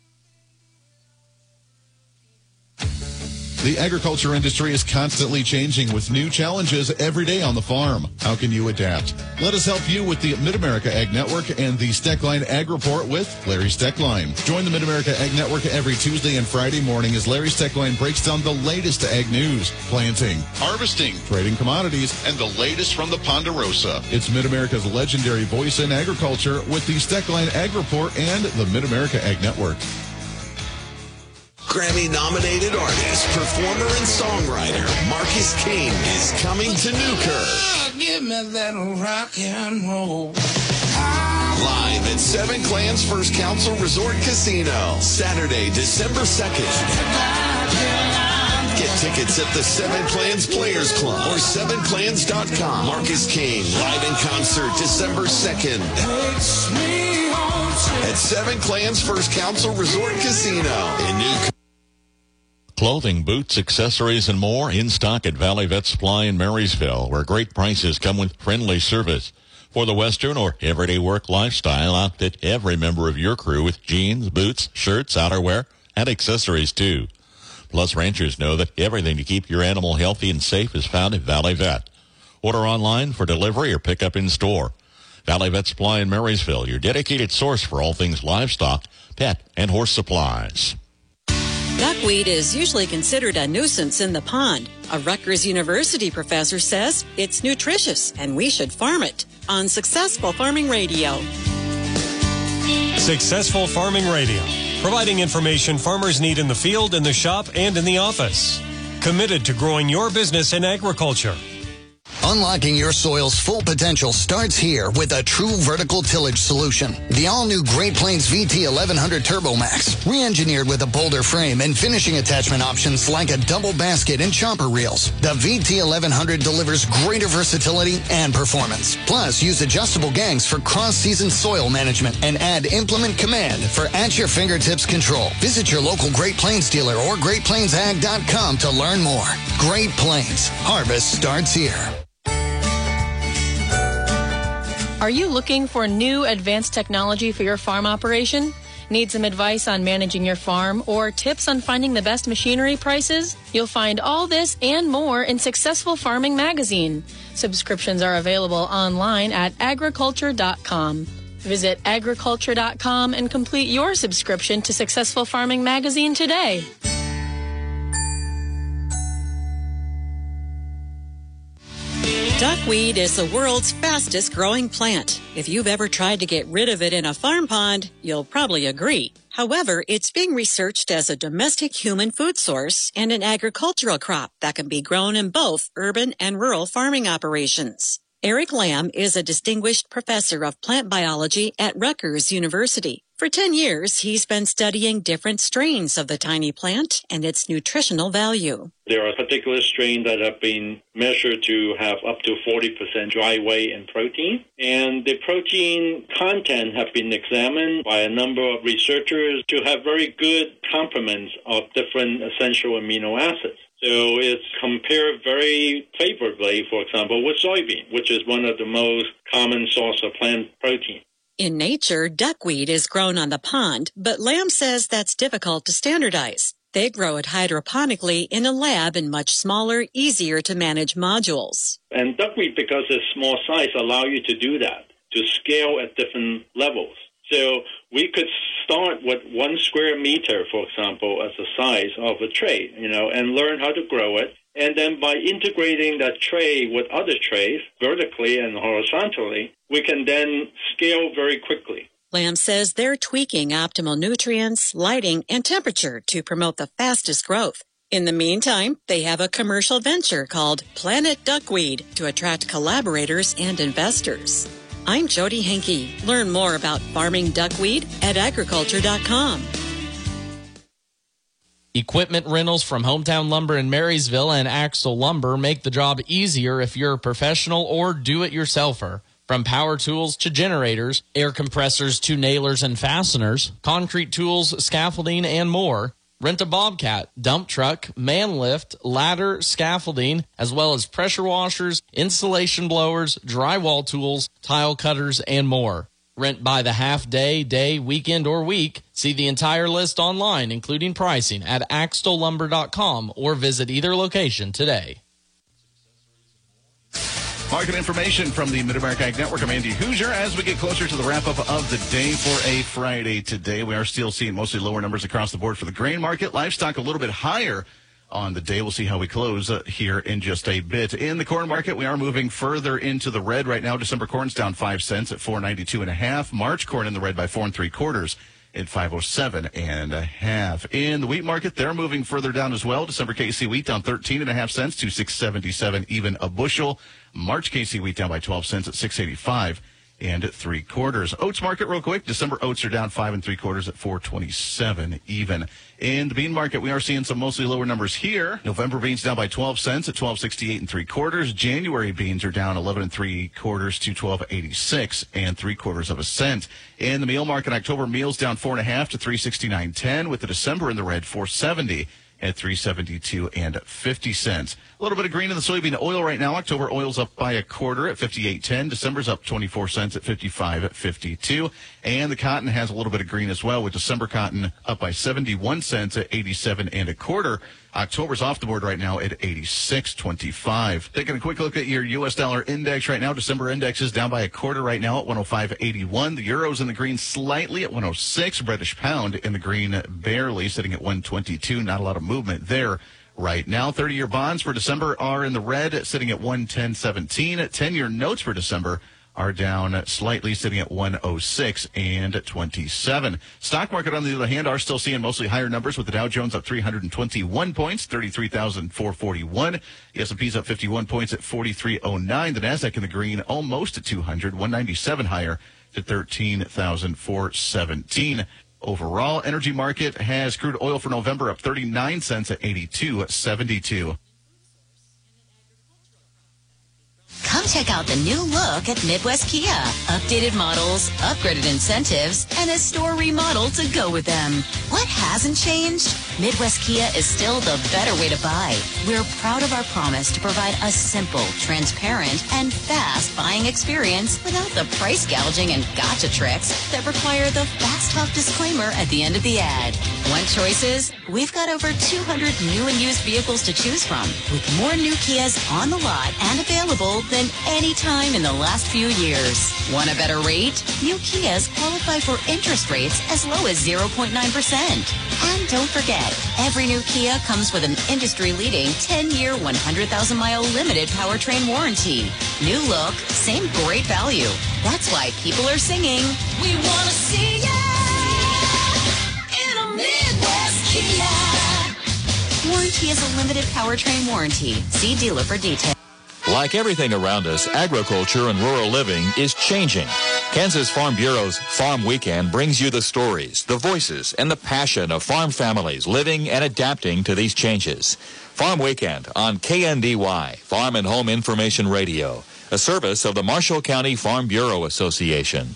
The agriculture industry is constantly changing with new challenges every day on the farm. How can you adapt? Let us help you with the Mid-America Ag Network and the Steckline Ag Report with Larry Steckline. Join the Mid-America Ag Network every Tuesday and Friday morning as Larry Steckline breaks down the latest ag news, planting, harvesting, trading commodities, and the latest from the Ponderosa. It's Mid-America's legendary voice in agriculture with the Steckline Ag Report and the Mid-America Ag Network. Grammy-nominated artist, performer, and songwriter Marcus King is coming to Newkirk. Give me that rock and roll. Live at Seven Clans First Council Resort Casino, Saturday, December 2nd. Get tickets at the Seven Clans Players Club or sevenclans.com. Marcus King, live in concert, December 2nd. At Seven Clans First Council Resort Casino in Newkirk. Clothing, boots, accessories, and more in stock at Valley Vet Supply in Marysville, where great prices come with friendly service. For the Western or everyday work lifestyle, outfit every member of your crew with jeans, boots, shirts, outerwear, and accessories too. Plus, ranchers know that everything to keep your animal healthy and safe is found at Valley Vet. Order online for delivery or pick up in store. Valley Vet Supply in Marysville, your dedicated source for all things livestock, pet, and horse supplies. Duckweed is usually considered a nuisance in the pond. A Rutgers University professor says it's nutritious and we should farm it. On Successful Farming Radio. Successful Farming Radio, providing information farmers need in the field, in the shop, and in the office. Committed to growing your business in agriculture. Unlocking your soil's full potential starts here with a true vertical tillage solution. The all-new Great Plains VT 1100 Turbo Max, re-engineered with a bolder frame and finishing attachment options like a double basket and chopper reels. The VT 1100 delivers greater versatility and performance. Plus, use adjustable gangs for cross-season soil management and add Implement Command for at-your-fingertips control. Visit your local Great Plains dealer or GreatPlainsAg.com to learn more. Great Plains. Harvest starts here. Are you looking for new advanced technology for your farm operation? Need some advice on managing your farm or tips on finding the best machinery prices? You'll find all this and more in Successful Farming Magazine. Subscriptions are available online at agriculture.com. Visit agriculture.com and complete your subscription to Successful Farming Magazine today. Duckweed is the world's fastest growing plant. If you've ever tried to get rid of it in a farm pond, you'll probably agree. However, it's being researched as a domestic human food source and an agricultural crop that can be grown in both urban and rural farming operations. Eric Lamb is a distinguished professor of plant biology at Rutgers University. For 10 years, he's been studying different strains of the tiny plant and its nutritional value. There are particular strains that have been measured to have up to 40% dry weight in protein. And the protein content have been examined by a number of researchers to have very good complements of different essential amino acids. So it's compared very favorably, for example, with soybean, which is one of the most common source of plant protein. In nature, duckweed is grown on the pond, but Lamb says that's difficult to standardize. They grow it hydroponically in a lab in much smaller, easier to manage modules. And duckweed, because it's small size, allow you to do that, to scale at different levels. So we could start with 1 square meter, for example, as the size of a tray, and learn how to grow it. And then by integrating that tray with other trays, vertically and horizontally, we can then scale very quickly. Lamb says they're tweaking optimal nutrients, lighting, and temperature to promote the fastest growth. In the meantime, they have a commercial venture called Planet Duckweed to attract collaborators and investors. I'm Jody Henke. Learn more about farming duckweed at agriculture.com. Equipment rentals from Hometown Lumber in Marysville and Axel Lumber make the job easier if you're a professional or do-it-yourselfer. From power tools to generators, air compressors to nailers and fasteners, concrete tools, scaffolding, and more. Rent a Bobcat, dump truck, man lift, ladder, scaffolding, as well as pressure washers, insulation blowers, drywall tools, tile cutters, and more. Rent by the half day, day, weekend, or week. See the entire list online, including pricing, at axtellumber.com or visit either location today. Market information from the Mid-America Ag Network. I'm Andy Hoosier. As we get closer to the wrap-up of the day for a Friday today, we are still seeing mostly lower numbers across the board for the grain market. Livestock a little bit higher on the day. We'll see how we close here in just a bit. In the corn market, we are moving further into the red right now. December corn's down 5 cents at $4.92 1/2. March corn in the red by 4 3/4 at 507.5. In the wheat market, they're moving further down as well. December KC wheat down 13.5 cents to 6.77 even a bushel. March KC wheat down by 12 cents at 6.85 3/4. Oats market real quick. December oats are down 5 3/4 at 4.27 even. In the bean market, we are seeing some mostly lower numbers here. November beans down by 12 cents at 12.68 3/4. January beans are down 11 3/4 to 12.86 3/4 cents. In the meal market, October meals down 4.5 to 3.69.10, with the December in the red 4.70 at 3.72 50. A little bit of green in the soybean oil right now. October oil's up by 1/4 at 58.10. December's up 24 cents at 55.52. And the cotton has a little bit of green as well, with December cotton up by 71 cents at 87 1/4. October's off the board right now at 86.25. Taking a quick look at your U.S. dollar index right now. December index is down by 1/4 right now at 105.81. The euro's in the green slightly at 106. British pound in the green barely, sitting at 122. Not a lot of movement there right now. 30-year bonds for December are in the red, sitting at 110.17. 10-year notes for December are down slightly, sitting at 106.27. Stock market, on the other hand, are still seeing mostly higher numbers, with the Dow Jones up 321 points, 33,441. The S&P's up 51 points at 4309. The Nasdaq in the green almost at 200, 197 higher to 13,417. Overall, energy market has crude oil for November up 39 cents at 82.72. Come check out the new look at Midwest Kia. Updated models, upgraded incentives, and a store remodel to go with them. What hasn't changed? Midwest Kia is still the better way to buy. We're proud of our promise to provide a simple, transparent, and fast buying experience without the price gouging and gotcha tricks that require the fast talk disclaimer at the end of the ad. Want choices? We've got over 200 new and used vehicles to choose from, with more new Kias on the lot and available than any time in the last few years. Want a better rate? New Kias qualify for interest rates as low as 0.9%. And don't forget, every new Kia comes with an industry-leading 10-year, 100,000-mile limited powertrain warranty. New look, same great value. That's why people are singing, "We want to see ya in a Midwest Kia." Warranty is a limited powertrain warranty. See dealer for details. Like everything around us, agriculture and rural living is changing. Kansas Farm Bureau's Farm Weekend brings you the stories, the voices, and the passion of farm families living and adapting to these changes. Farm Weekend on KNDY, Farm and Home Information Radio, a service of the Marshall County Farm Bureau Association.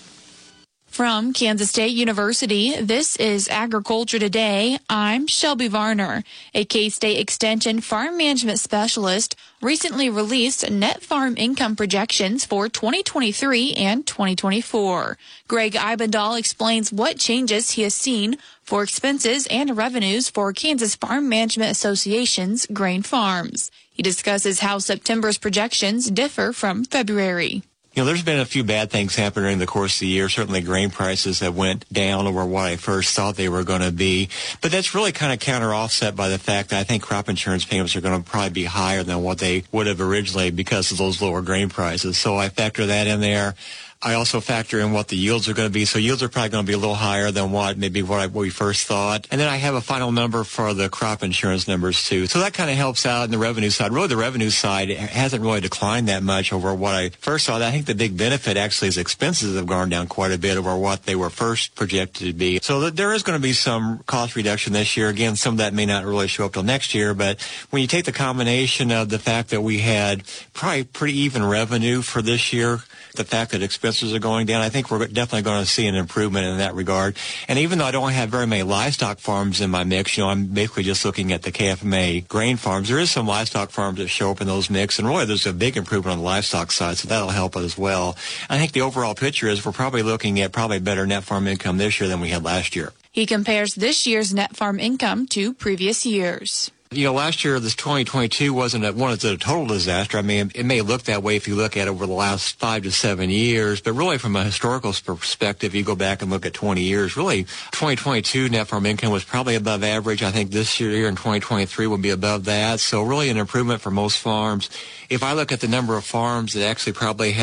From Kansas State University, this is Agriculture Today. I'm Shelby Varner. A K-State Extension farm management specialist recently released net farm income projections for 2023 and 2024. Greg Eibendahl explains what changes he has seen for expenses and revenues for Kansas Farm Management Association's grain farms. He discusses how September's projections differ from February. You know, there's been a few bad things happen during the course of the year. Certainly grain prices have went down over what I first thought they were going to be. But that's really kind of counter offset by the fact that I think crop insurance payments are going to probably be higher than what they would have originally because of those lower grain prices. So I factor that in there. I also factor in what the yields are going to be. So yields are probably going to be a little higher than what we first thought. And then I have a final number for the crop insurance numbers too. So that kind of helps out in the revenue side. Really, the revenue side hasn't really declined that much over what I first thought. I think the big benefit actually is expenses have gone down quite a bit over what they were first projected to be. So there is going to be some cost reduction this year. Again, some of that may not really show up till next year. But when you take the combination of the fact that we had probably pretty even revenue for this year, the fact that expenses are going down, I think we're definitely going to see an improvement in that regard. And even though I don't have very many livestock farms in my mix, you know, I'm basically just looking at the KFMA grain farms. There is some livestock farms that show up in those mix, and really there's a big improvement on the livestock side, so that'll help as well. I think the overall picture is we're probably looking at better net farm income this year than we had last year. He compares this year's net farm income to previous years. You know, last year, this 2022 wasn't a total disaster. I mean, it may look that way if you look at it over the last 5 to 7 years, but really from a historical perspective, you go back and look at 20 years, really 2022 net farm income was probably above average. I think this year in 2023 will be above that. So really an improvement for most farms. If I look at the number of farms that actually probably have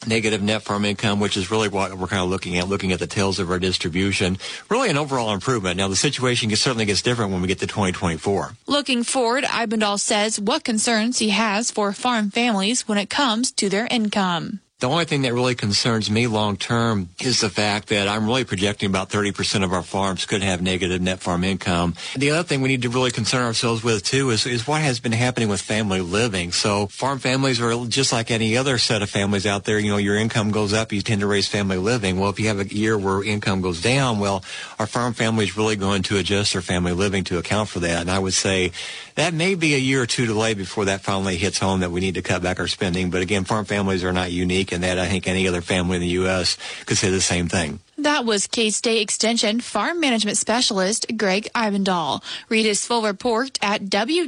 negative net farm income, which is really what we're kind of looking at the tails of our distribution. Really an overall improvement. Now, the situation certainly gets different when we get to 2024. Looking forward, Eibendahl says what concerns he has for farm families when it comes to their income. The only thing that really concerns me long term is the fact that I'm really projecting about 30% of our farms could have negative net farm income. The other thing we need to really concern ourselves with, too, is what has been happening with family living. So farm families are just like any other set of families out there. You know, your income goes up, you tend to raise family living. Well, if you have a year where income goes down, well, our farm family is really going to adjust their family living to account for that. And I would say that may be a year or two delay before that finally hits home that we need to cut back our spending. But again, farm families are not unique, and that I think any other family in the U.S. could say the same thing. That was K-State Extension Farm Management Specialist Greg Eibendahl. Read his full report at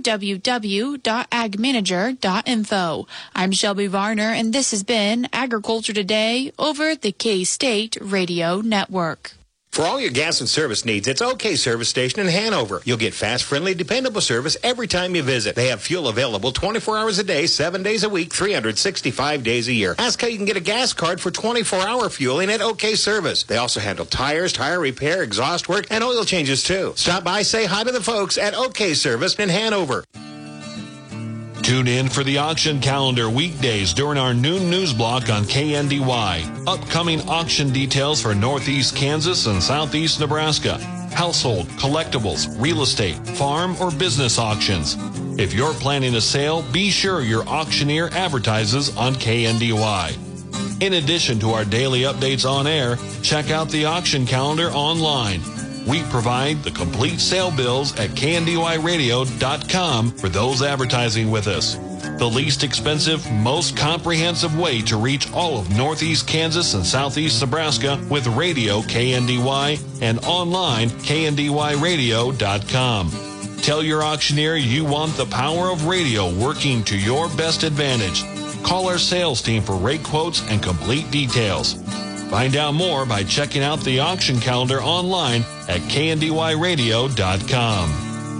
www.agmanager.info. I'm Shelby Varner, and this has been Agriculture Today over the K-State Radio Network. For all your gas and service needs, it's OK Service Station in Hanover. You'll get fast, friendly, dependable service every time you visit. They have fuel available 24 hours a day, 7 days a week, 365 days a year. Ask how you can get a gas card for 24-hour fueling at OK Service. They also handle tires, tire repair, exhaust work, and oil changes too. Stop by, say hi to the folks at OK Service in Hanover. Tune in for the auction calendar weekdays during our noon news block on KNDY. Upcoming auction details for Northeast Kansas and Southeast Nebraska. Household, collectibles, real estate, farm, or business auctions. If you're planning a sale, be sure your auctioneer advertises on KNDY. In addition to our daily updates on air, check out the auction calendar online. We provide the complete sale bills at kndyradio.com for those advertising with us. The least expensive, most comprehensive way to reach all of Northeast Kansas and Southeast Nebraska with radio KNDY and online kndyradio.com. Tell your auctioneer you want the power of radio working to your best advantage. Call our sales team for rate quotes and complete details. Find out more by checking out the auction calendar online at kndyradio.com.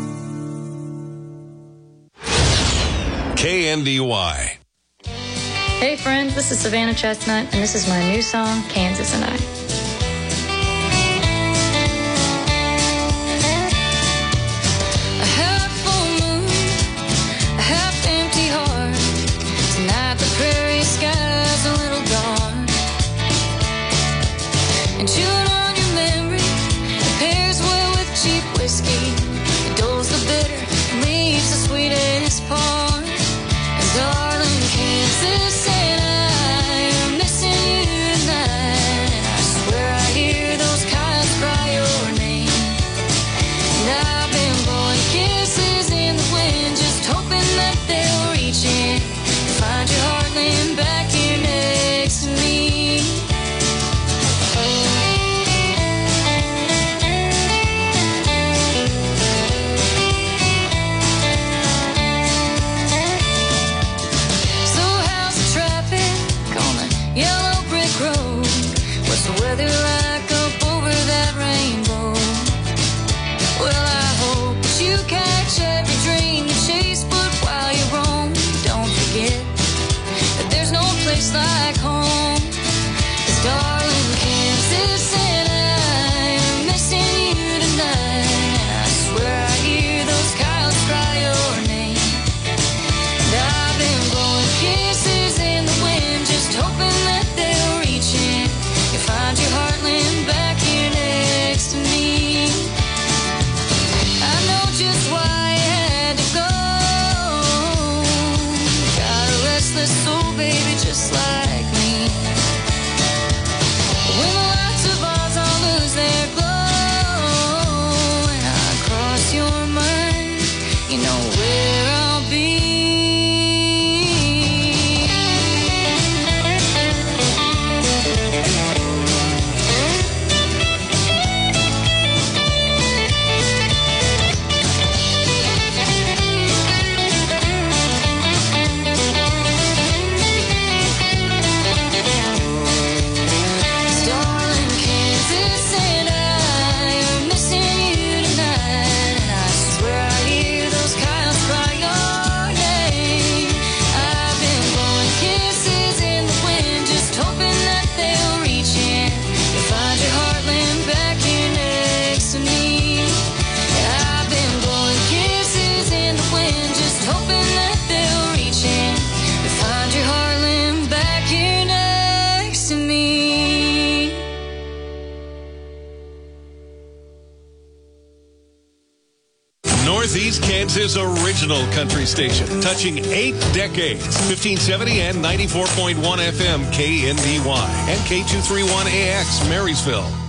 KNDY. Hey friends, this is Savannah Chestnut, and this is my new song, Kansas and I. A half-full moon, a half-empty heart. Tonight the prairie sky's a little dark. And chewing on your memory, it pairs well with cheap whiskey. It dulls the bitter, leaves the sweetest part. And darling, Kansas and I are missing you tonight. I swear I hear those coyotes cry your name. And I've been blowing kisses in the wind, just hoping that they'll reach in and find your heartland back here next to me. Yellow brick road, what's the weather like up over that rainbow? Well, I hope that you catch every dream you chase, but while you roam, don't forget that there's no place like home. 'Cause darling, Kansas and I are missing you tonight. I swear I hear those coyotes cry your name. And I've been blowing kisses in the wind, just hoping find your heartland back here next to me. I know just why I had to go. Got a restless soul, baby, just like me. When the lights of ours all lose their glow and I cross your mind, you know where I'll be. Northeast Kansas original country station, touching 8 decades. 1570 and 94.1 FM KNDY and K231AX Marysville.